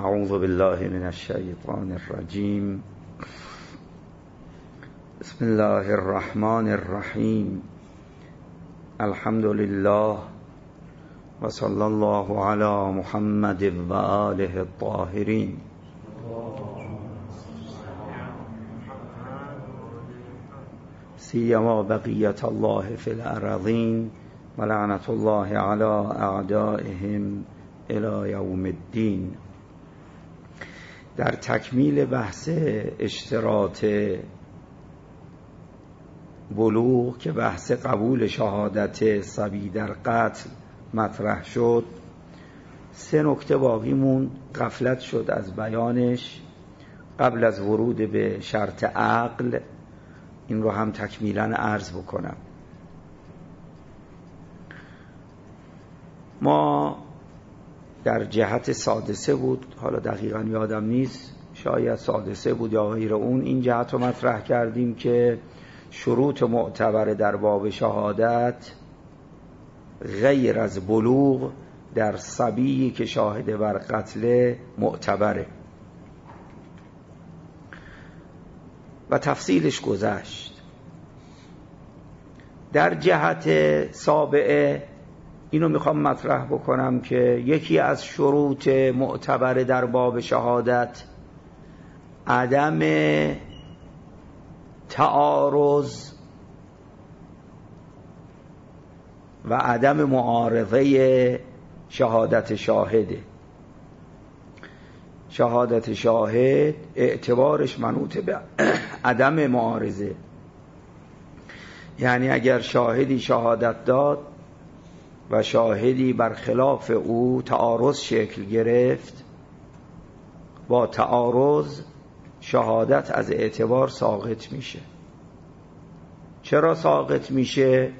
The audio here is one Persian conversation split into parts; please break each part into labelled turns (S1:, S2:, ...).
S1: اعوذ بالله من الشیطان الرجیم. بسم الله الرحمن الرحیم. الحمد لله و صلی الله علی محمد و آله الطاهرین. سیما بقیت الله فی الارضین و لعنت الله علی اعدائهم الی یوم الدین. در تکمیل بحث اشتراط بلوغ که بحث قبول شهادت صبی در قتل مطرح شد، 3 نکته باقی موند، غفلت شد از بیانش قبل از ورود به شرط عقل. این رو هم تکمیلا عرض بکنم. ما در جهت سادسه بود، حالا دقیقا یادم نیست، شاید سادسه بود یا غیر اون، این جهت رو مطرح کردیم که شروط معتبر در باب شهادت غیر از بلوغ در صبی که شاهد بر قتل معتبره و تفصیلش گذشت. در جهت سابعه اینو میخوام مطرح بکنم که یکی از شروط معتبر در باب شهادت عدم تعارض و عدم معارضه شهادت شاهده. شهادت شاهد اعتبارش منوط به عدم معارضه، یعنی اگر شاهدی شهادت داد و شاهدی برخلاف او تعارض شکل گرفت، با تعارض شهادت از اعتبار ساقط میشه. چرا ساقط میشه؟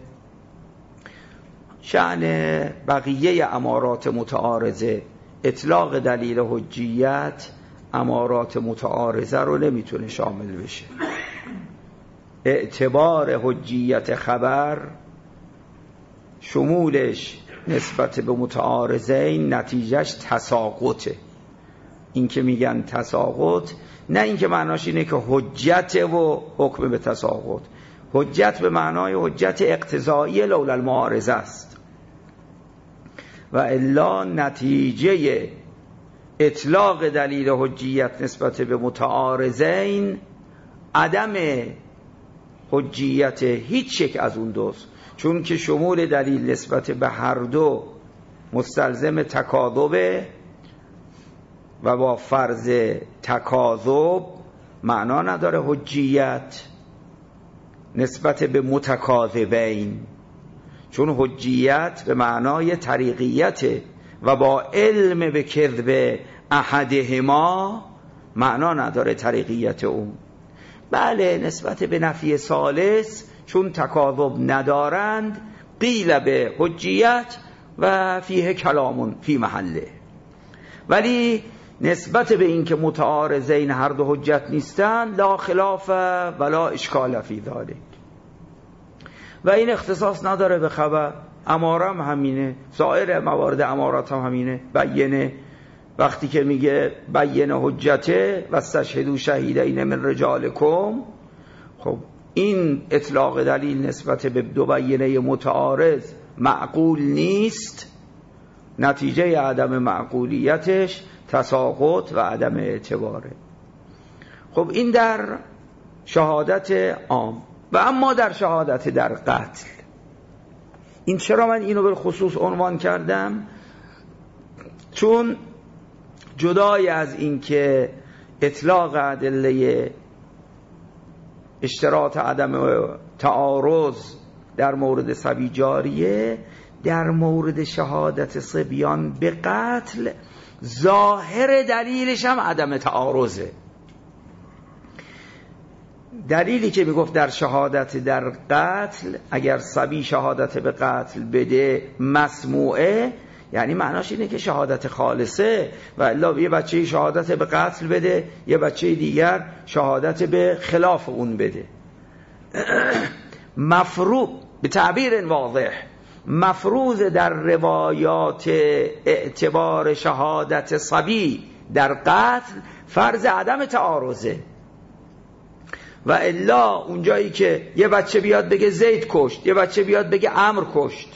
S1: شأن بقیه امارات متعارضه، اطلاق دلیل حجیت امارات متعارضه رو نمیتونه شامل بشه. اعتبار حجیت خبر شمولش نسبت به متعارضین نتیجهش تساقطه. این که میگن تساقط، نه این که معناش اینه که حجت و حکم به تساقط، حجت به معنای حجت اقتضایی لولا المعارضه است و الا نتیجه اطلاق دلیل حجیت نسبت به متعارضین عدم حجیت هیچ یک از اون دوست، چون که شمول دلیل نسبت به هر دو مستلزم تکاذبه و با فرض تکاذب معنا نداره حجیت نسبت به متکاذبین، چون حجیت به معنای طریقیت و با علم به کذب احدهما معنا نداره طریقیت اون. بله نسبت به نفی ثالث چون تکاذب ندارند قیل به حجیت و فیه کلامون فی محله، ولی نسبت به این که متعارضین هر دو حجت نیستند لا خلاف ولا اشکال فی ذلک. و این اختصاص نداره به خبر، اماره هم همینه، سایر موارد امارات هم همینه. بینه وقتی که میگه بینه حجته و استشهدوا شهیدین من رجالکم، خب این اطلاق دلیل نسبت به دو بینه متعارض معقول نیست، نتیجه عدم معقولیتش تساقط و عدم اعتباره. خب این در شهادت عام. و اما در شهادت در قتل، این چرا من اینو به خصوص عنوان کردم؟ چون جدای از این که اطلاق ادله اشتراط عدم تعارض در مورد صبی جاریه، در مورد شهادت صبیان به قتل ظاهر دلیلش هم عدم تعارضه. دلیلی که میگفت در شهادت در قتل اگر صبی شهادت به قتل بده مسموعه، یعنی معناش اینه که شهادت خالصه، و الا یه بچه شهادت به قتل بده یه بچه دیگر شهادت به خلاف اون بده. مفروض به تعبیر واضح مفروض در روایات اعتبار شهادت صبی در قتل فرض عدم تعارضه. و الا اونجایی که یه بچه بیاد بگه زید کشت، یه بچه بیاد بگه عمرو کشت،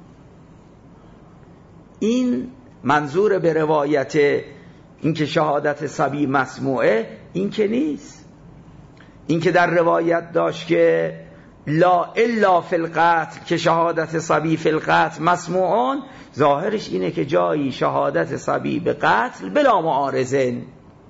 S1: این منظور به روایت این که شهادت صبی مسموعه این که نیست. این که در روایت داشت که لا الا فی القتل که شهادت صبی فی القتل مسموعون، ظاهرش اینه که جایی شهادت صبی به قتل بلا معارضه.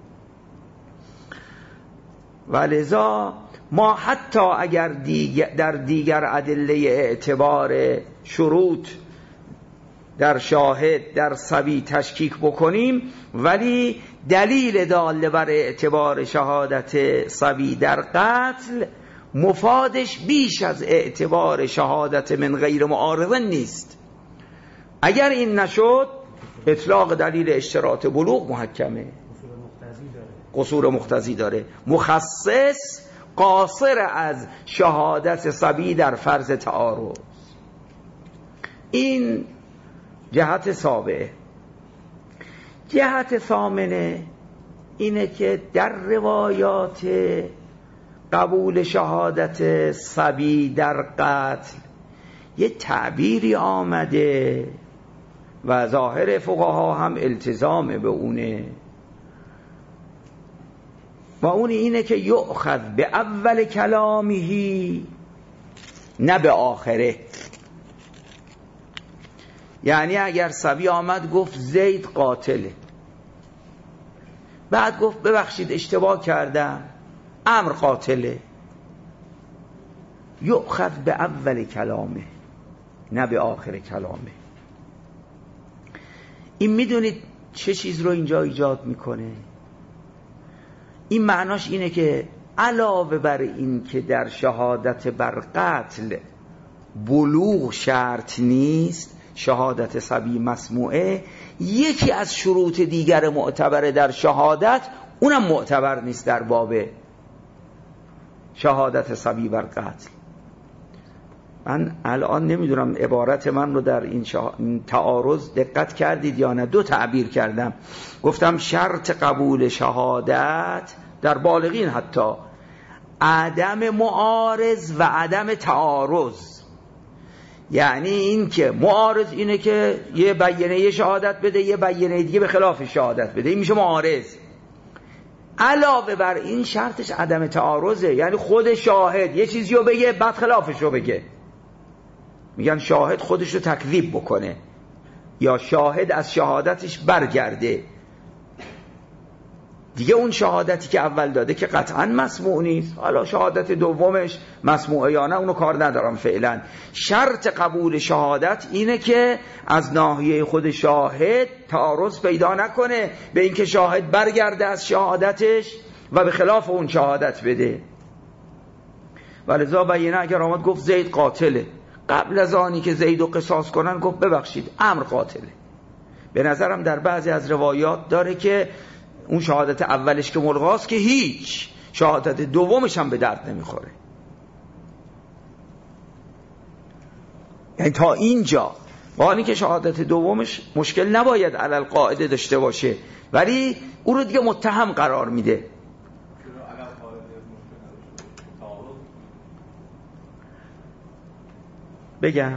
S1: ولذا ما حتی اگر در دیگر ادله اعتبار شروط در شاهد در صبی تشکیک بکنیم، ولی دلیل داله بر اعتبار شهادت صبی در قتل مفادش بیش از اعتبار شهادت من غیر معارض نیست. اگر این نشد اطلاق دلیل اشتراط بلوغ محکمه، قصور مقتضی داره، مخصص قاصر از شهادت صبی در فرض تعارض. این جهت سابعه. جهت ثامنه اینه که در روایات قبول شهادت صبی در قتل یه تعبیری آمده و ظاهر فقها هم التزام به اونه، و اون اینه که یؤخذ به اول کلامهی نه به آخره. یعنی اگر صبی آمد گفت زید قاتله، بعد گفت ببخشید اشتباه کردم عمرو قاتله، یؤخذ به اول کلامه نه به آخر کلامه. این میدونید چه چیز رو اینجا ایجاد میکنه؟ این معناش اینه که علاوه بر این که در شهادت بر قتل بلوغ شرط نیست، شهادت صبی مسموعه، یکی از شروط دیگر معتبر در شهادت اونم معتبر نیست در باب شهادت صبی بر قتل. من الان نمیدونم عبارت من رو در این تعارض دقت کردید یا نه. دو تعبیر کردم، گفتم شرط قبول شهادت در بالغین حتی عدم معارض و عدم تعارض. یعنی این که معارض اینه که یه بیانیه شهادت بده، یه بیانیه دیگه به خلاف شهادت بده، این میشه معارض. علاوه بر این شرطش عدم تعارضه، یعنی خود شاهد یه چیزی رو بگه بعد خلافش رو بگه. میگن شاهد خودش رو تکذیب بکنه یا شاهد از شهادتش برگرده، دیگه اون شهادتی که اول داده که قطعا مسموع نیست، حالا شهادت دومش مسموعه یا نه اونو کار ندارم فعلا. شرط قبول شهادت اینه که از ناحیه خود شاهد تعارض پیدا نکنه به اینکه شاهد برگرده از شهادتش و به خلاف اون شهادت بده. ولذا بیانه اگر آمد گفت زید قاتله، قبل از آنی که زیدو قصاص کنن گفت ببخشید عمرو قاتله. به نظرم در بعضی از روایات داره که اون شهادت اولش که ملغاست که هیچ، شهادت دومش هم به درد نمیخوره. یعنی تا اینجا با اینکه شهادت دومش مشکل نباید علل قاعده داشته باشه، ولی او رو دیگه متهم قرار میده. بگم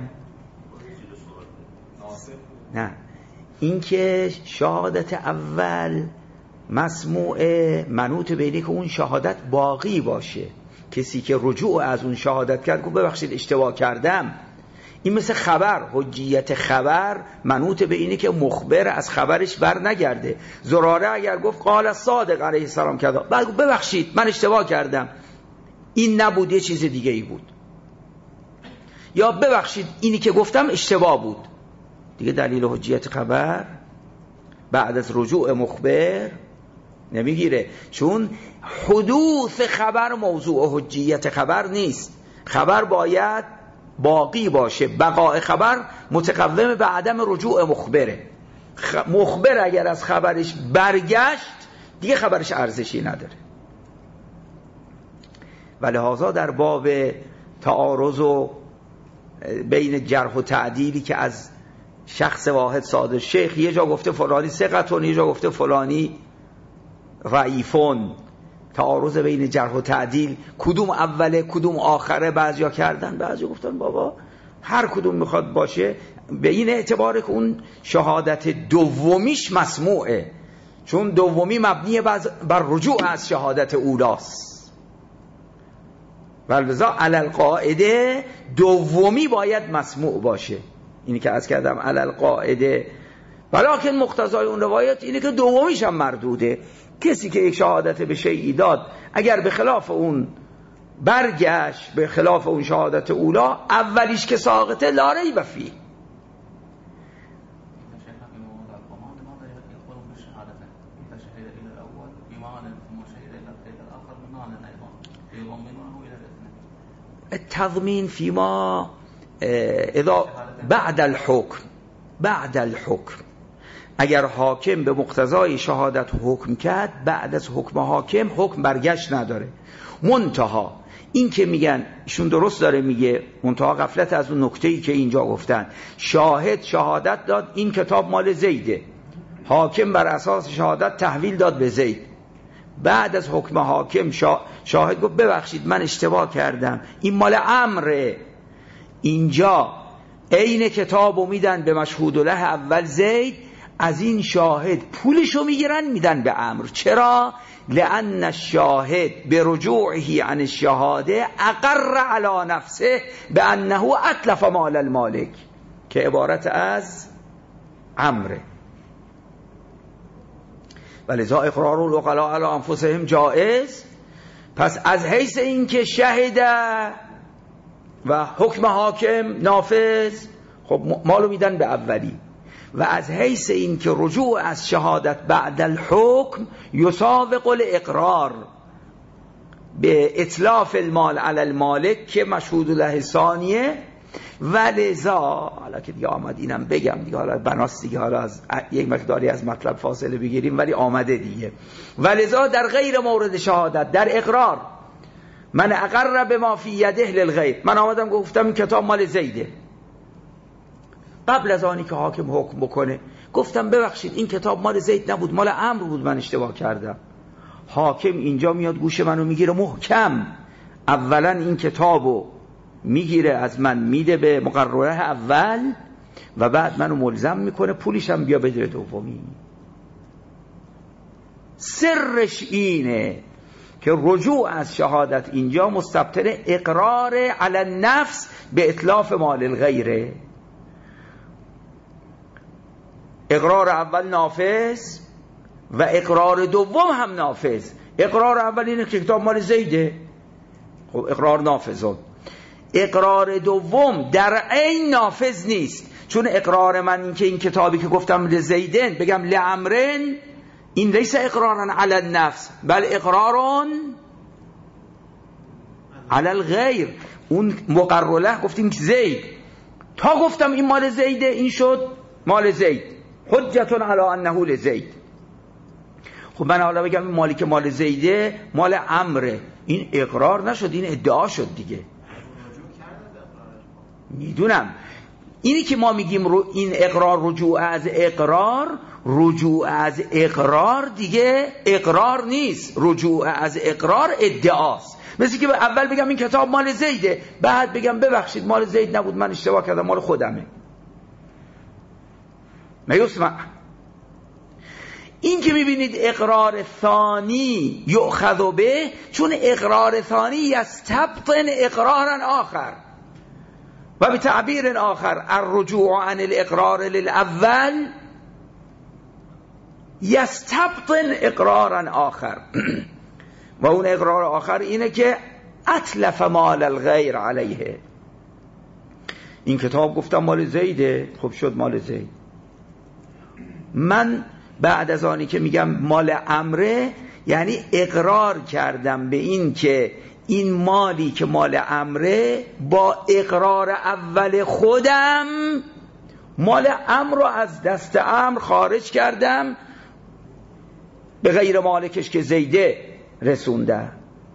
S1: نه، اینکه شهادت اول مسموعه منوط به اینه که اون شهادت باقی باشه. کسی که رجوع از اون شهادت کرد گفت ببخشید اشتباه کردم، این مثل خبر، حجیت خبر منوط به اینه که مخبر از خبرش بر نگرده. زراره اگر گفت قال صادق علیه السلام کذا، بعد گفت ببخشید من اشتباه کردم این نبود یه چیز دیگه ای بود، یا ببخشید اینی که گفتم اشتباه بود، دیگه دلیل حجیت خبر بعد از رجوع مخبر نمیگیره، چون حدوث خبر موضوع حجیت خبر نیست. خبر باید باقی باشه، بقاء خبر متقوم به عدم رجوع مخبره. مخبر اگر از خبرش برگشت دیگه خبرش ارزشی نداره. ولهذا در باب تعارض و بین جرح و تعدیلی که از شخص واحد صادر، شیخ یه جا گفته فلانی ثقتون، یه جا گفته فلانی ضعیفون، تعارض بین جرح و تعدیل، کدوم اوله کدوم آخره بعضیا کردن، بعضیا گفتن بابا هر کدوم میخواد باشه، به این اعتبار که اون شهادت دومیش مسموعه، چون دومی مبنی بر رجوع از شهادت اولاست، ولذا علی القاعده دومی باید مسموع باشه. اینی که عرض کردم علی القاعده، ولکن مقتضای اون روایت اینه که دومیش هم مردوده. کسی که یک شهادت به شیئی داد اگر به خلاف اون برگشت، به خلاف اون شهادت اولا، اولیش که ساقطه لا ریب فیه. التضمین فيما اذا بعد الحکم اگر حاکم به مقتضای شهادت حکم کرد، بعد از حکم حکم برگشت نداره. منتها این که میگن ایشون درست داره میگه، منتها غفلت از اون نکته‌ای که اینجا گفتن، شاهد شهادت داد این کتاب مال زیده، حاکم بر اساس شهادت تحویل داد به زید، بعد از حکم حاکم شاهد گفت ببخشید من اشتباه کردم این مال عمره، اینجا عین کتابو میدن به مشهود له اول زید، از این شاهد پولشو میگیرن میدن به عمرو. چرا؟ لأن الشاهد برجوعه عن الشهاده اقر على نفسه بأنه اتلف مال المالک، که عبارت از عمره. ولذا اقرار العقلاء علی انفسهم جائز. پس از حیث این که شهده و حکم حاکم نافذ، خب مالو میدن به اولی، و از حیث این که رجوع از شهادت بعد الحکم یسابق الاقرار به اتلاف المال علی المالک که مشهود له ثانیه. ولذا حالا که دیگه آمد اینم بگم دیگه، حالا بناست دیگه، حالا از یک مقداری از مطلب فاصله بگیریم، ولی آمده دیگه. ولذا در غیر مورد شهادت، در اقرار، من اقر بما فی یده للغیر، من آمدم گفتم این کتاب مال زیده، قبل از آنی که حاکم حکم بکنه گفتم ببخشید این کتاب مال زید نبود مال عمرو بود، من اشتباه کردم. حاکم اینجا میاد گوش منو میگیره محکم، اولا این کتابو میگیره از من میده به مقرره اول و بعد منو ملزم میکنه پولش هم بیا بده دومی. سرش اینه که رجوع از شهادت اینجا مستبطن اقرار علی النفس به اتلاف مال الغیره. اقرار اول نافذ و اقرار دوم هم نافذ. اقرار اول اینه که کتاب مال زیده، خب اقرار نافذ. اقرار دوم در عین نافذ نیست، چون اقرار من این که این کتابی که گفتم لزیدن بگم لعمرن، این لیس اقرارا علی النفس بل اقرارا علی الغیر. اون مقرره گفتیم که زید، تا گفتم این مال زیده این شد مال زید، حجتون علی انه لزید. خب من حالا بگم این مالی که مال زیده مال عمره، این اقرار نشد، این ادعا شد دیگه. میدونم اینی که ما میگیم این اقرار رجوع از اقرار دیگه اقرار نیست، رجوع از اقرار ادعاست. مثل که اول بگم این کتاب مال زیده، بعد بگم ببخشید مال زید نبود من اشتباه کردم مال خودمه. میسمع این که میبینید اقرار ثانی یؤخذ به، چون اقرار ثانی یستبطن اقرارا آخر و به تعبیر آخر الرجوع عن الاقرار للاول یستبطن اقرارا آخر و اون اقرار آخر اینه که اتلف مال الغیر علیه. این کتاب گفتم مال زیده، خب شد مال زید. من بعد از آنی که میگم مال امره، یعنی اقرار کردم به این که این مالی که مال امره با اقرار اول خودم مال امر رو از دست امر خارج کردم به غیر مالکش که زیده رسونده.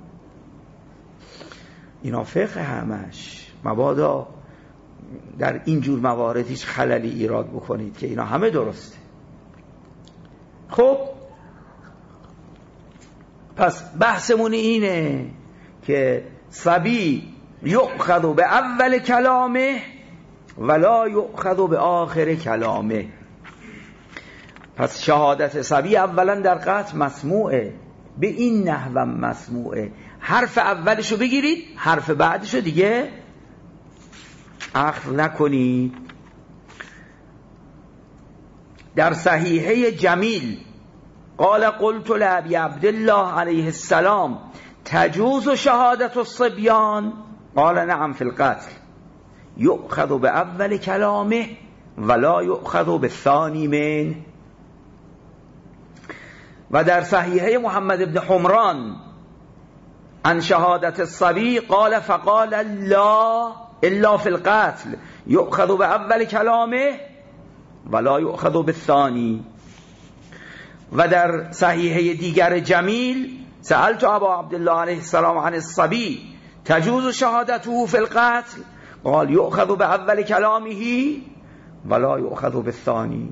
S1: اینا فقه همش، مبادا در اینجور موارد هیچ خللی ایراد بکنید که اینا همه درسته. خب پس بحثمون اینه که صبی یؤخذ به اول کلامه ولا یؤخذ به آخر کلامه. پس شهادت صبی اولا در قطع مسموعه، به این نحو مسموعه، حرف اولشو بگیرید، حرف بعدشو دیگه اخذ نکنید. در صحیحه جمیل قال قلت لأبي عبد الله علیه السلام تجوز شهادت الصبیان قال نعم فی القتل یؤخذ به اول کلامه ولا یؤخذ بالثانی منه. و در صحیحه محمد بن حمران عن شهادت الصبی قال فقال لا الا فی القتل یؤخذ به اول کلامه ولا یؤخذ بالثانی. و در صحیحه دیگر جمیل سألت ابا عبدالله علیه السلام عن الصبی تجوز شهادته فی القتل قال یؤخذ به اول کلامه ولا یؤخذ بالثانی.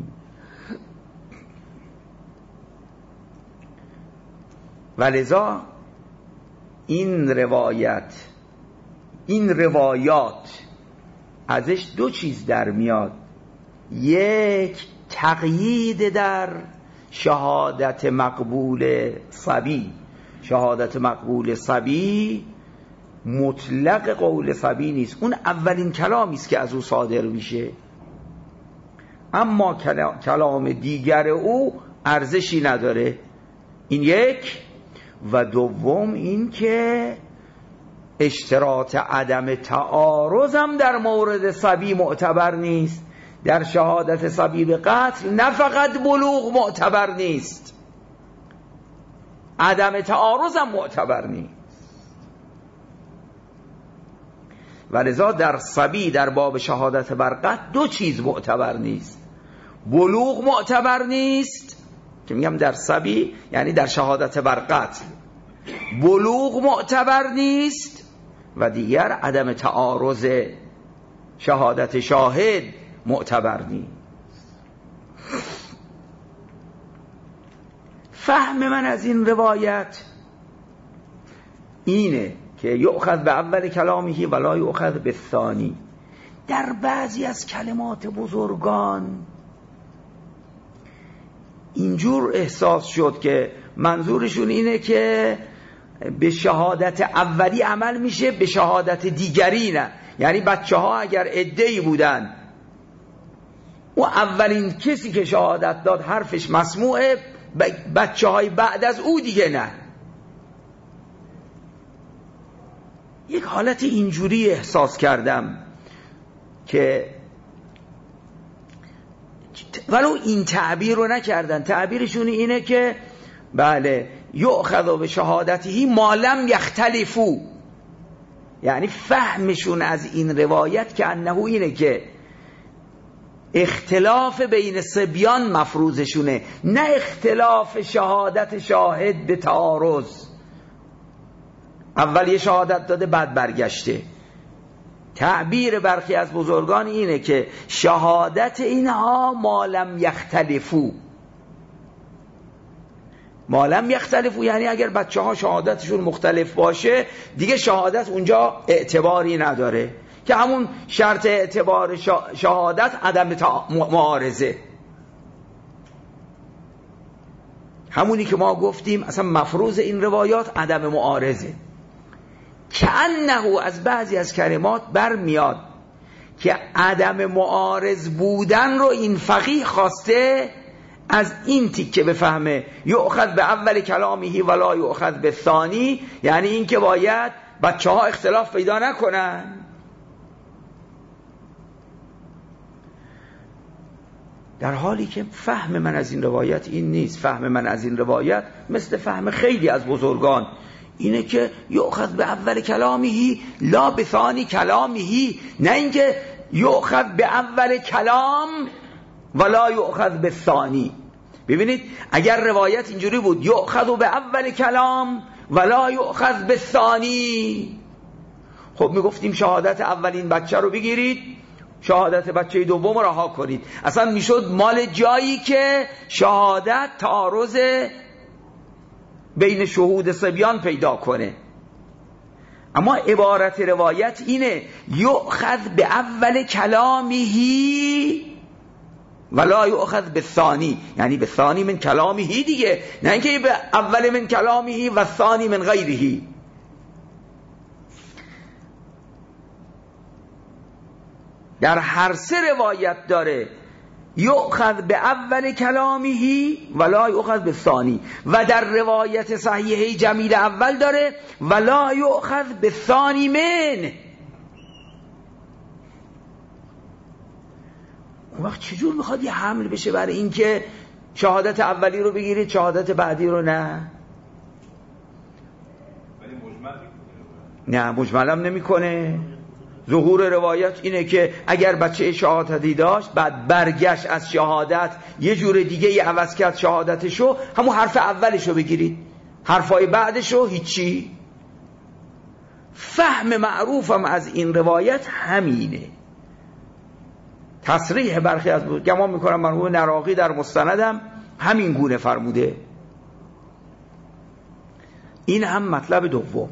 S1: ولذا این روایات ازش دو چیز در میاد. یک، تقیید در شهادت مقبول صبی. شهادت مقبول صبی مطلق قول صبی نیست، اون اولین کلامی است که از او صادر میشه، اما کلام دیگر او ارزشی نداره. این یک. و دوم این که اشتراط عدم تعارض هم در مورد صبی معتبر نیست. در شهادت صبی به قتل نه فقط بلوغ معتبر نیست، عدم تعارض هم معتبر نیست. ولذا در صبی در باب شهادت بر قتل دو چیز معتبر نیست. بلوغ معتبر نیست، که میگم در صبی یعنی در شهادت بر قتل بلوغ معتبر نیست، و دیگر عدم تعارض شهادت شاهد معتبر نیست. فهم من از این روایت اینه که یؤخذ به اول کلامه ولا یؤخذ بالثانی. در بعضی از کلمات بزرگان اینجور احساس شد که منظورشون اینه که به شهادت اولی عمل میشه، به شهادت دیگری نه. یعنی بچه ها اگر عده‌ای بودن و اولین کسی که شهادت داد حرفش مسموعه، بچه های بعد از او دیگه نه. یک حالت اینجوری احساس کردم که ولو این تعبیر رو نکردن، تعبیرشون اینه که بله یؤخذ به شهادته ما لم یختلفو، یعنی فهمشون از این روایت که انه اینه که اختلاف بین صبیان مفروضشونه، نه اختلاف شهادت شاهد به تعارض. اول یه شهادت داده بعد برگشته. تعبیر برخی از بزرگان اینه که شهادت اینها ما لم یختلفو. ما لم یختلفو یعنی اگر بچه ها شهادتشون مختلف باشه دیگه شهادت اونجا اعتباری نداره، که همون شرط اعتبار شهادت عدم معارضه، همونی که ما گفتیم اصلا مفروض این روایات عدم معارضه. که انه از بعضی از کلمات برمیاد که عدم معارض بودن رو این فقیه خواسته از این تیکه بفهمه یؤخذ به اول کلامه ولا یؤخذ به ثانی، یعنی این که باید بچه ها اختلاف پیدا نکنن. در حالی که فهم من از این روایت این نیست. فهم من از این روایت مثل فهم خیلی از بزرگان اینه که یؤخذ به اول کلامه لا به ثانی کلامه، نه اینکه یؤخذ به اول کلام ولا یؤخذ به ثانی. ببینید اگر روایت اینجوری بود یؤخذ به اول کلام ولا یؤخذ به ثانی، خب میگفتیم شهادت اولین بچه رو بگیرید، شهادت بچه دوم رها کنید. اصلا میشد مال جایی که شهادت تعارض بین شهود صبیان پیدا کنه. اما عبارت روایت اینه یؤخذ به اول کلامهی ولا یؤخذ به ثانی، یعنی به ثانی من کلامهی دیگه، نه اینکه به اول من کلامهی و ثانی من غیرهی. در هر سه روایت داره یؤخذ به اول کلامهی ولا یؤخذ به ثانی، و در روایت صحیحه جمیل اول داره ولا یؤخذ به ثانی من. اون وقت چجور میخواد یه حمل بشه برای این که شهادت اولی رو بگیرید شهادت بعدی رو نه؟ نه مجملم نمیکنه. ظهور روایت اینه که اگر بچه شهادتی داشت بعد برگشت از شهادت یه جور دیگه ای عوض کرد شهادتشو، همون حرف اولشو بگیرید، حرفای بعدشو هیچی. فهم معروفم از این روایت همینه. تصریح برخی از گمان میکنم مرحوم نراقی در مستندم همین گونه فرموده. این هم مطلب دوم.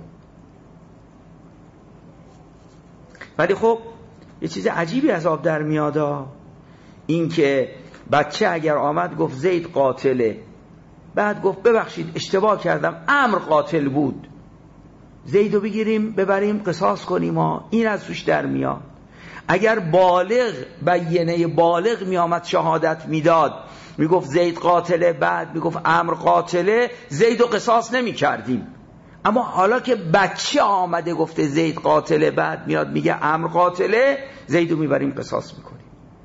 S1: ولی خب یه چیز عجیبی از آب در میادا، این که بچه اگر آمد گفت زید قاتله، بعد گفت ببخشید اشتباه کردم عمرو قاتل بود، زیدو بگیریم ببریم قصاص کنیم، این از توش در میاد. اگر بالغ بینه بالغ میامد شهادت میداد میگفت زید قاتله، بعد میگفت عمرو قاتله، زیدو قصاص نمی کردیم. اما حالا که بچه آمده گفته زید قاتله، بعد میاد میگه عمرو قاتله، زیدو میبریم قصاص میکنیم.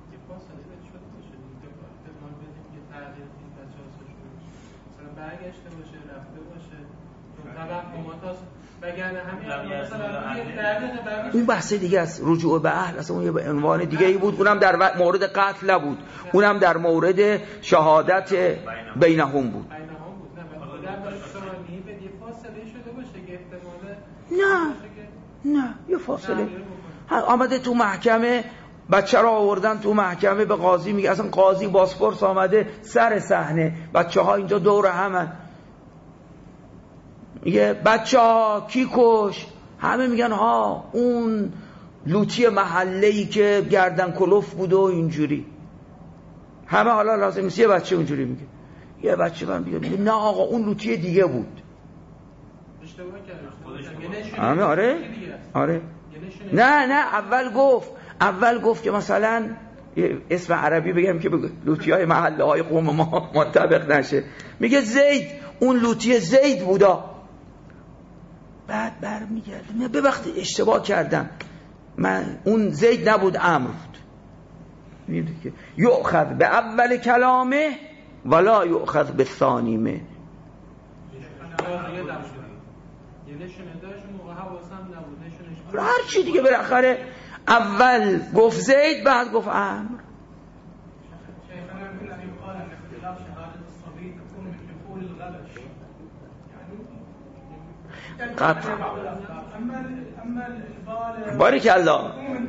S1: اون بحث دیگه است، رجوع به اهل، اصلا اون یه عنوان دیگه ای بود، اونم در مورد قتل نبود، اونم در مورد شهادت بینهم بود. نه یه فاصله آمده تو محکمه، بچه را آوردن تو محکمه، به قاضی میگه، اصلا قاضی بازپرس آمده سر صحنه، بچه ها اینجا دور همن، میگه بچه ها کی کش؟ همه میگن ها اون لوتی محله‌ای که گردن کلوف بود و اینجوری. همه حالا لازم نیست یه بچه اونجوری میگه، یه بچه من میگه نه آقا اون لوتی دیگه بود. همه آره نه اول گفت که مثلا اسم عربی بگم که لوتی های محله های قوم ما منطبق نشه، میگه زید، اون لوتی زید بودا. بعد برمیگرده میگه ببخشید اشتباه کردم، من اون زید نبود عمرو بود. میگه که یؤخذ به اول کلامه ولا یؤخذ به ثانی منه. هر چی دیگه بالاخره اول گفت زید بعد گفت عمرو. قطع بارک الله.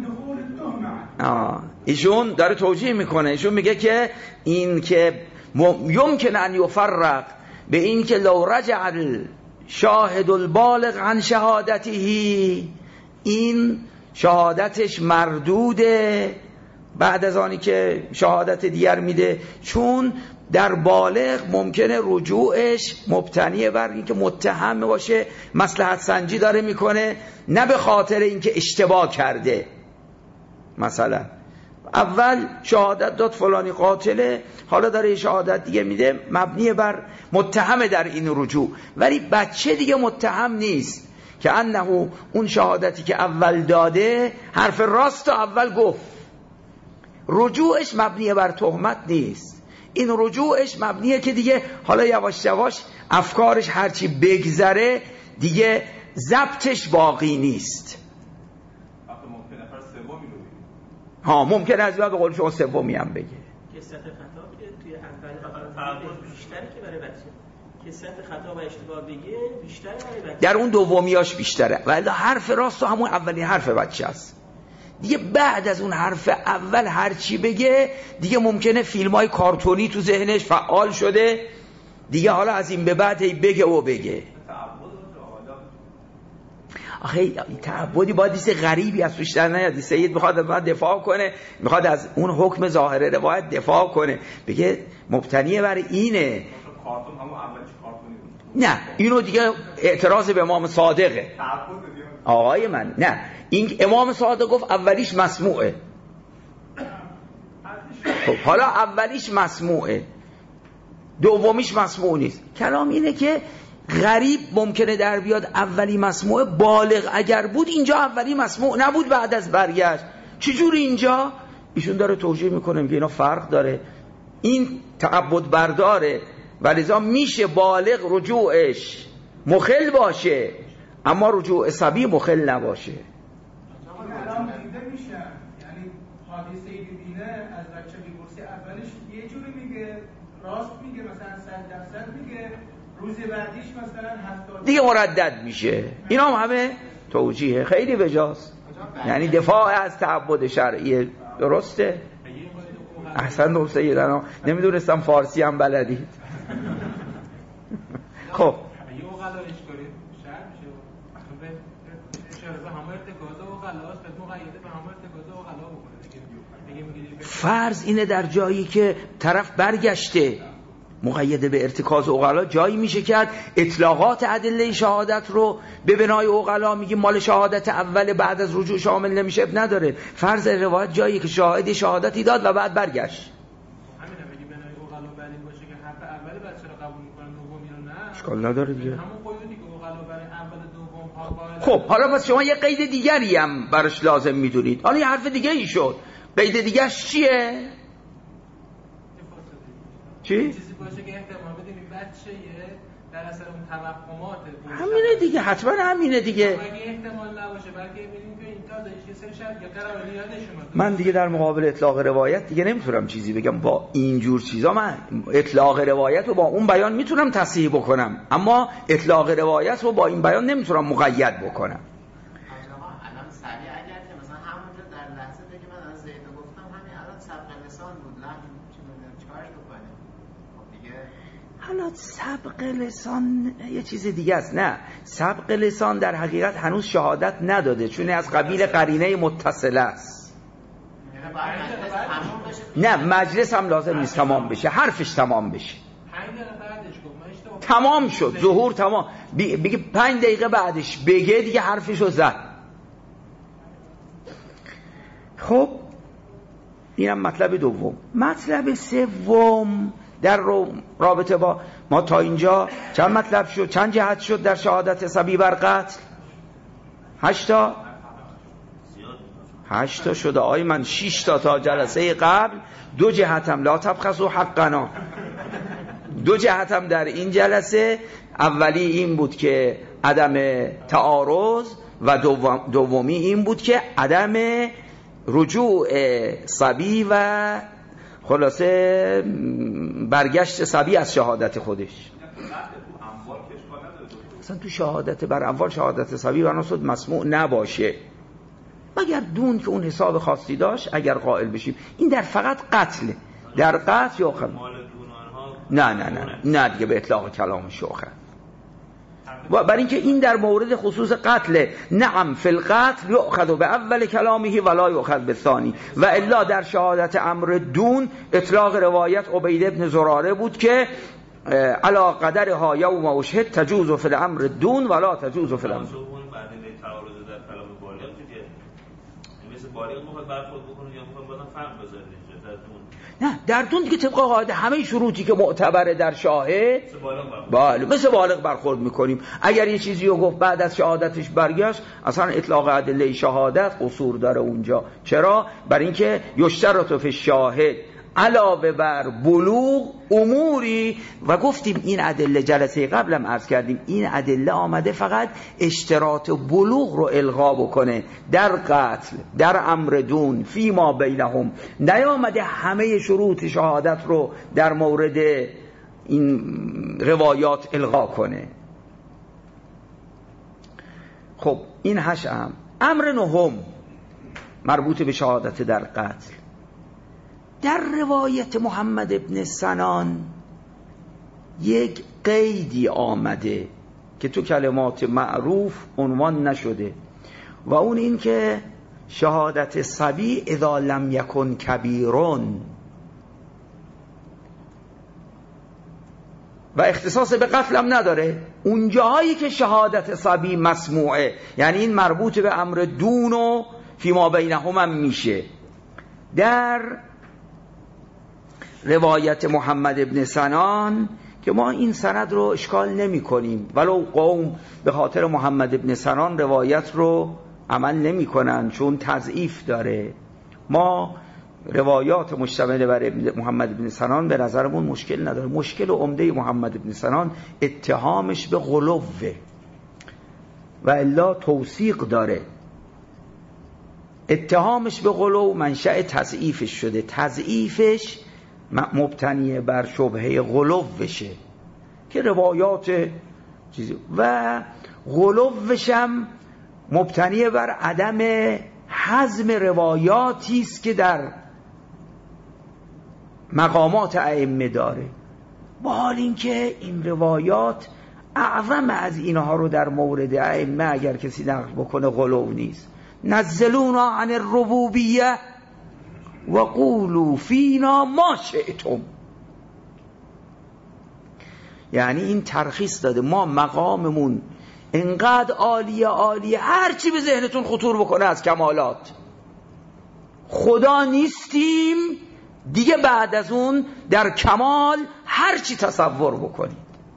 S1: ایشون داره توجیه میکنه، ایشون میگه که این که یمکن ان یفرق به این که لو رجع شاهد البالغ عن شهادته، این شهادتش مردوده بعد از آنی که شهادت دیگر میده، چون در بالغ ممکنه رجوعش مبتنی بر اینکه متهم باشه، مصلحت سنجی داره میکنه، نه به خاطر اینکه اشتباه کرده. مثلا اول شهادت داد فلانی قاتله، حالا داره شهادت دیگه میده، مبنی بر متهم در این رجوع. ولی بچه دیگه متهم نیست که انه اون شهادتی که اول داده حرف راست اول گفت، رجوعش مبنی بر تهمت نیست، این رجوعش مبنیه که دیگه حالا یواش یواش افکارش هرچی بگذره دیگه ضبطش باقی نیست. ممکنه از بعد به قول شما سومی هم بگه
S2: کثرت خطا که توی اول بیشتره که برای بچه، کثرت خطا و اشتباه بگه بیشتره برای بچه،
S1: در اون دومیاش بیشتره، ولی حرف راست همون اولین حرف بچه است دیگه. بعد از اون حرف اول هر چی بگه دیگه ممکنه فیلم‌های کارتونی تو ذهنش فعال شده، دیگه حالا از این به بعد هی بگه و بگه. آخه تعبدی باید دیسه غریبی از توش در نیاد. سید میخواد از من دفاع کنه، میخواد از اون حکم ظاهر روایت دفاع کنه، بگه مبتنی بر اینه. نه اینو دیگه اعتراض به امام صادقه. آقای من نه، این امام صادق گفت اولیش مسموعه. خب حالا اولیش مسموعه، دومیش مسموع نیست. کلام اینه که غریب ممکنه در بیاد اولی مسموع، بالغ اگر بود اینجا اولی مسموع نبود بعد از برگشت. چجور اینجا؟ ایشون داره توجیه میکنه میگه اینا فرق داره، این تعبد برداره و لذا میشه بالغ رجوعش مخل باشه اما رجوع صبی مخل نباشه.
S3: الان دیده میشن، یعنی حادثه ببینه از بچه میپرسه اولش یه جوری میگه، راست میگه مثلا 100% میگه، روز بعدیش مثلا 70
S1: دیگه مردد میشه. اینا همه توجیه خیلی بجاست، یعنی دفاع از تعبد شرعی. درسته؟ احسن دو سیدنا، نمیدونستم فارسی هم بلدید. خب فرض اینه در جایی که طرف برگشته مقید به ارتکاز عقلا، جایی میشه کرد اطلاقات ادله شهادت رو به بنای عقلا میگیم مال شهادت اول بعد از رجوع شامل نمیشه، نداره. فرض روایت جایی که شاهد شهادتی داد و بعد برگشت،
S3: همین میگه بنای عقلا بعد این باشه که حرف اول بعد چرا قبول میکنن دومی رو نه،
S1: اشکال نداره دیگه.
S3: همون قیودی که عقلا برای اول دوم
S1: خب حالا پس شما یه قید دیگری هم براش لازم میدونید. حالا یه حرف دیگه ای شد، قید دیگه‌اش چیه؟ چی؟
S3: چیزی باشه که احتمال بدیم این بچه در اثر اون توهمات
S1: همینه دیگه، حتما همینه دیگه.
S3: اگه احتمال نباشه بلکه ببینیم که این تازه یه سری شرط یا قرار یادشون.
S1: من دیگه در مقابل اطلاق روایت دیگه نمیتونم چیزی بگم. با اینجور چیزا من اطلاق روایت رو با اون بیان میتونم تصحیح بکنم، اما اطلاق روایت رو با این بیان نمیتونم مقید بکنم. حالا سبق لسان یه چیز دیگه است. نه، سبق لسان در حقیقت هنوز شهادت نداده، چون از قبیل قرینه متصله است. نه مجلس هم لازم نیست تمام بشه، حرفش تمام بشه. تمام شد، ظهور تمام، بگه 5 دقیقه بعدش بگه دیگه حرفشو زد. خب اینم مطلب دوم. مطلب سوم در رابطه با ما تا اینجا چند مطلب شد، چند جهت شد در شهادت صبی بر قتل؟ 8 تا 8 تا شده. آی من 6 تا جلسه قبل، 2 جهتم لا تبخسوا حقنا، 2 جهتم در این جلسه. اولی این بود که عدم تعارض و دومی این بود که عدم رجوع صبی و خلاصه برگشت صبی از شهادت خودش. اصلا تو شهادت بر اموال شهادت صبی بناسود مسموع نباشه، مگر دون که اون حساب خاصی داشت اگر قائل بشیم. این در فقط قتل، در قتل یا نه دیگه به اطلاق کلام شوخه. و برای اینکه این در مورد خصوص قتل، نعم فی القتل یؤخذ به اول کلامه ولا یؤخذ به ثانی، و الا در شهادت امر دون اطلاق روایت عبید ابن زراره بود که علا قدرها یوم اشهد تجوز فی الامر دون ولا تجوز فی الامر. نه در دون دیگه طبق قاعده همه شروطی که معتبره در شاهد بله مثل بالغ برخورد میکنیم. اگر یه چیزی رو گفت بعد از شهادتش برگشت، اصلا اطلاق ادله شهادت قصور داره اونجا. چرا؟ برای اینکه یشترط فی الشاهد علاوه بر بلوغ اموری، و گفتیم این ادله جلسه قبلم عرض کردیم این ادله آمده فقط اشتراط بلوغ رو الغا بکنه در قتل، در امر دون، فی ما بینهم، نیامده همه شروط شهادت رو در مورد این روایات الغا کنه. خب این 8. امر 9 مربوط به شهادت در قتل. در روایت محمد ابن سنان یک قیدی آمده که تو کلمات معروف عنوان نشده و اون این که شهادت صبی اذا لم یکن کبیرون و اختصاص به قتل هم نداره. اون جاهایی که شهادت صبی مسموعه، یعنی این مربوط به امر دون و فیما بینهم هم میشه. در روایت محمد ابن سنان که ما این سند رو اشکال نمی کنیم، ولو قوم به خاطر محمد ابن سنان روایت رو عمل نمی کنن چون تضعیف داره، ما روایات مشتمل بر محمد ابن سنان به نظرمون مشکل نداره. مشکل و عمده محمد ابن سنان اتهامش به غلوه و الا توثیق داره. اتهامش به غلو منشأ تضعیفش شده، تضعیفش مبتنی بر شبهه غلوشه که روایات چیزی و غلوش هم مبتنی بر عدم حزم روایاتی است که در مقامات ائمه داره، با حال اینکه این روایات اعظم از اینها رو در مورد ائمه اگر کسی نقل بکنه غلو نیست. نزلونا عن الربوبیه و قولوا فینا ما شئتم، یعنی این ترخیص داده ما مقاممون انقدر عالیه هرچی به ذهنتون خطور بکنه از کمالات، خدا نیستیم دیگه، بعد از اون در کمال هرچی تصور بکنید.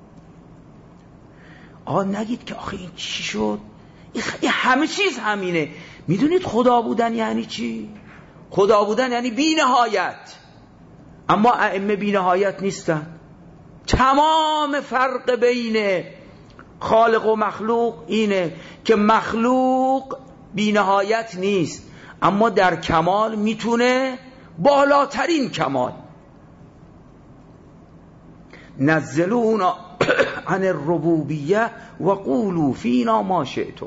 S1: نگید که آخه این چی شد، این همه چیز همینه. میدونید خدا بودن یعنی چی؟ خدا بودن یعنی بی نهایت، اما ائمه بی نهایت نیستن. تمام فرق بین خالق و مخلوق اینه که مخلوق بی نهایت نیست، اما در کمال میتونه بالاترین کمال. نزلونا عن الربوبیه و قولوا فینا ما شئتم.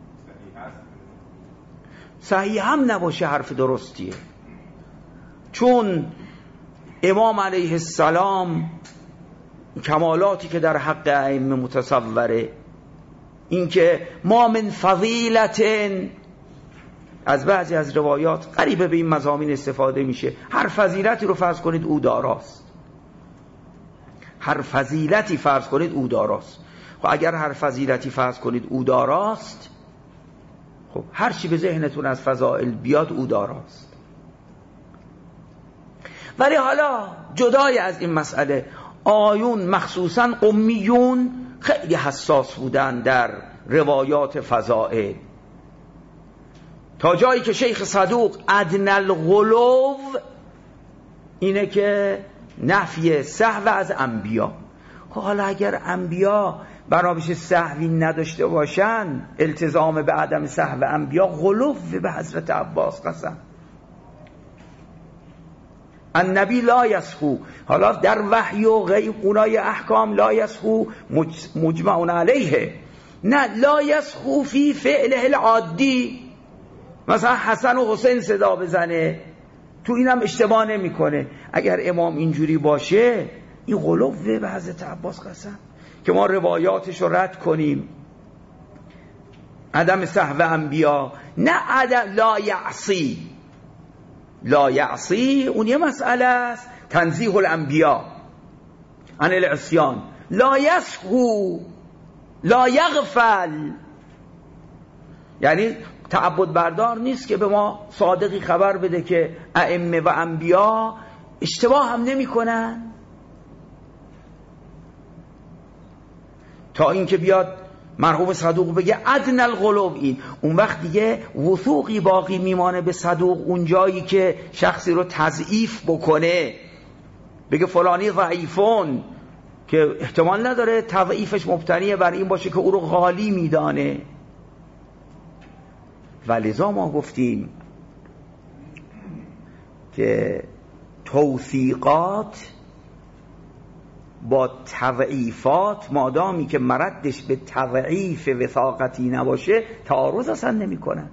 S1: صحیح هم نباشه حرف درستیه، چون امام علیه السلام کمالاتی که در حق ائمه متصوره، این که ما من فضیلت، از بعضی از روایات قریب به این مضامین استفاده میشه. هر فضیلتی رو فرض کنید او داراست، هر فضیلتی فرض کنید او داراست. خب اگر هر فضیلتی فرض کنید او داراست، خب هر چی به ذهنتون از فضائل بیاد او داراست. ولی حالا جدای از این مسئله، آیون مخصوصا قمیون خیلی حساس بودن در روایات فضائل، تا جایی که شیخ صدوق ادنی الغلو اینه که نفی سهو از انبیا. حالا اگر انبیا بنابش سهوی نداشته باشن، التزام به عدم سهو انبیا غلو به حضرت عباس قسم. النبی لا یسهو، حالا در وحی و غیب اونای احکام لا یسهو مجمعون علیه، نه لا یسهو فی فعله العادی. مثلا حسن و حسین صدا بزنه، تو اینم اشتباه نمیکنه. اگر امام اینجوری باشه این غلوه به حضرت عباس قسم که ما روایاتش رو رد کنیم. عدم سهو انبیا، نه عدم لا یعصی اون یه مسئله است، تنزیه الانبیا عن العصیان. لا یسهو لا یغفل، یعنی تعبد بردار نیست که به ما صادقی خبر بده که ائمه و انبیا اشتباه هم نمی کنن، تا اینکه بیاد مرحوم صدوق بگه ادنی الغلو. این اون وقت دیگه وثوقی باقی میمانه به صدوق، اون جایی که شخصی رو تضعیف بکنه، بگه فلانی ضعیفون، که احتمال نداره تضعیفش مبتنی بر این باشه که او رو غالی میدانه. ولذا ما گفتیم که توثیقات با تضعیفات مادامی که مردش به تضعیف وثاقتی نباشه تعارض اصلا نمی کنن.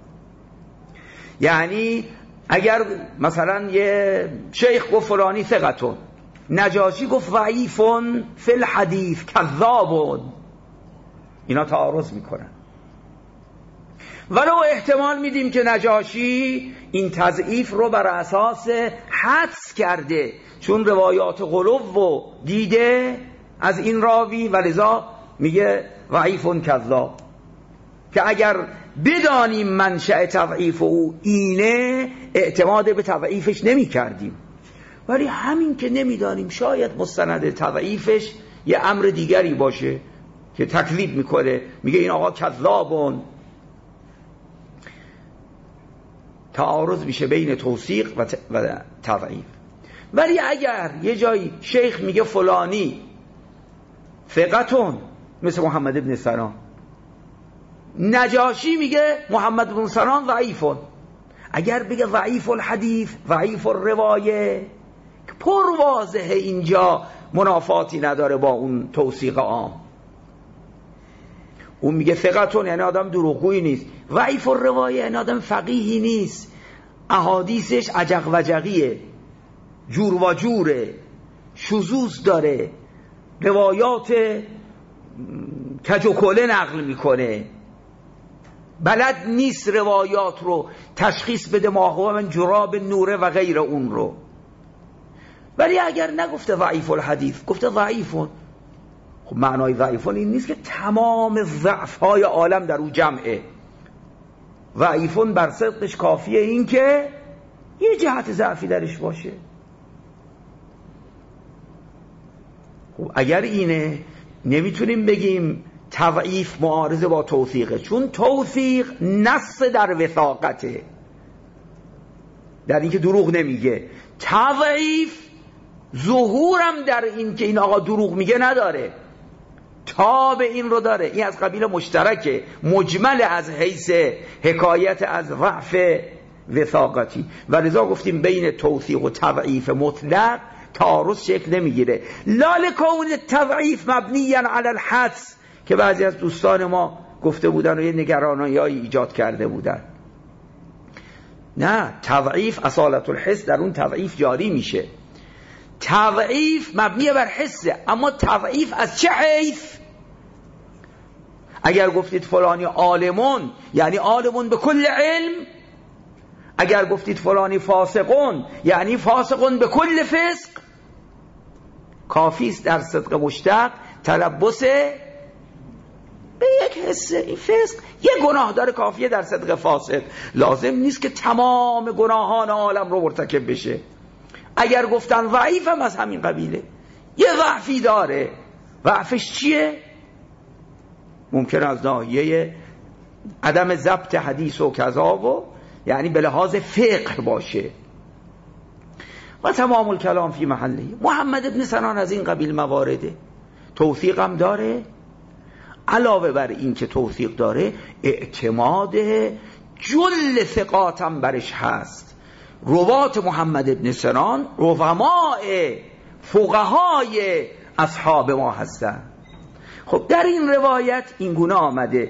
S1: یعنی اگر مثلا یه شیخ گفت فلانی ثقتون، نجاشی گفت ضعیفون فی الحدیث کذابون. اینا تعارض میکنن. ولو احتمال میدیم که نجاشی این تضعیف رو بر اساس حدس کرده، چون روایات غلو و دیده از این راوی و لذا میگه ضعیفون کذاب، که اگر بدانیم منشأ تضعیف او اینه اعتماد به تضعیفش نمی کردیم. ولی همین که نمیدانیم شاید مستند تضعیفش یه امر دیگری باشه که تکذیب میکنه، میگه این آقا کذابون. تعارض میشه بین توثیق و تضعیف. ولی اگر یه جایی شیخ میگه فلانی ثقتون مثل محمد ابن سنان، نجاشی میگه محمد بن سنان ضعیفون، اگر بگه ضعیف الحدیث ضعیف الروایه پر واضحه اینجا منافاتی نداره با اون توثیق عام. اون میگه ثقتون یعنی آدم دروغگویی نیست، ضعیف الروایه یعنی آدم فقیهی نیست، احادیثش عجق و جقیه، جور و جوره، شذوذ داره، روایات کج و کوله نقل میکنه، بلد نیست روایات رو تشخیص بده ما هو من جراب نوره و غیر اون رو. ولی اگر نگفته ضعیف الحدیث، گفته ضعیفون، خب معنای ضعیفون این نیست که تمام ضعف‌های عالم در او جمعه. ضعیفون بر صدقش کافیه این که یه جهت ضعفی درش باشه. خب اگر اینه نمیتونیم بگیم تضعیف معارضه با توثیقه، چون توثیق نص در وثاقته، در این که دروغ نمیگه. تضعیف ظهورم در این که این آقا دروغ میگه نداره، تاب این رو داره. این از قبیل مشترکه، مجمل از حیث حکایت از ضعف وثاقتی. و لذا گفتیم بین توثیق و تضعیف مطلق تعارض شکل نمیگیره. لا لکون التضعیف مبنیا علی الحدس که بعضی از دوستان ما گفته بودن و یه نگرانی‌هایی ایجاد کرده بودن. نه، تضعیف اصالت الحس در اون تضعیف جاری میشه. تضعیف مبنی بر حسه، اما تضعیف از چه حیث؟ اگر گفتید فلانی عالمون یعنی عالمون به کل علم، اگر گفتید فلانی فاسقون یعنی فاسقون به کل فسق. کافیست در صدق مشتق تلبس به یک حسه. این فسق یه گناه داره، کافیه در صدق فاسق، لازم نیست که تمام گناهان عالم رو مرتکب بشه. اگر گفتن ضعیف هم از همین قبیله، یه ضعفی داره. ضعفش چیه؟ ممکن از ناحیه عدم ضبط حدیث و کذا و یعنی به لحاظ فقه باشه. و تمام الکلام فی محله. محمد ابن سنان از این قبیل موارده. توثیق هم داره. علاوه بر این که توثیق داره، اعتماد جل ثقات هم برش هست. روات محمد ابن سنان رفماء فقهای اصحاب ما هستن. خب در این روایت این گونه آمده.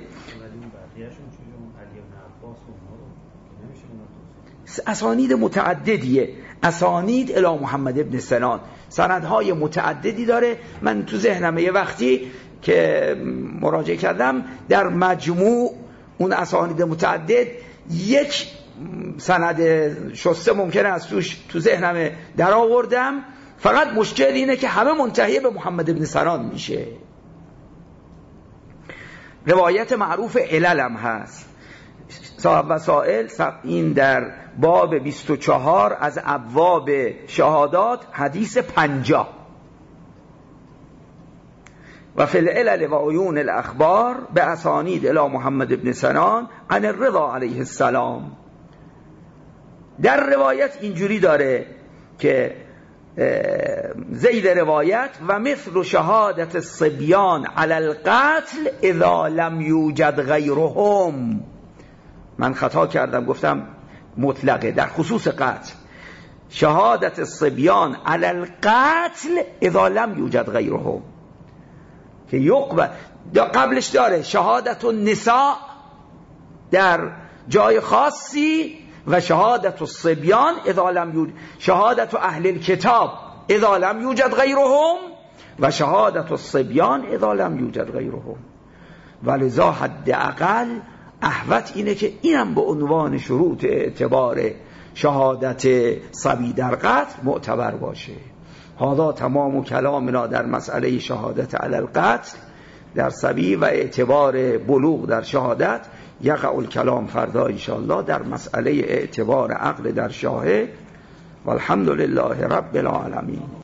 S1: اسانید متعددیه، اسانید الی محمد ابن سنان سندهای متعددی داره. من تو ذهنم یه وقتی که مراجعه کردم در مجموع اون اسانید متعدد یک سند شسته ممکنه از تو ذهنم در آوردم، فقط مشکل اینه که همه منتهی به محمد ابن سنان میشه. روایت معروف علل هم هست. صاحب وسائل این در باب 24 از ابواب شهادات حدیث 50 و فی العلل و عیون الاخبار به اسانید الی محمد ابن سنان عن الرضا علیه السلام. در روایت اینجوری داره که زید روایت و مثل شهادت الصبیان علی القتل اذا لم یوجد غیرهم. من خطا کردم، گفتم مطلقه در خصوص قتل. شهادت الصبیان علی القتل اذا لم یوجد غیرهم که یقبل. قبلش داره شهادت النساء در جای خاصی و شهادت الصبیان اذا لم یوجد، شهادت اهل الکتاب اذا لم یوجد غیرهم و شهادت الصبیان اذا لم یوجد غیرهم. ولذا حداقل احوط اینه که اینم به عنوان شروط اعتبار شهادت صبی در قتل معتبر باشه. هذا تمام کلامنا در مسئله شهادت علی القتل در صبی و اعتبار بلوغ در شهادت. یقع الکلام فردا انشاءالله در مسئله اعتبار عقل در شاهد. والحمد لله رب العالمین.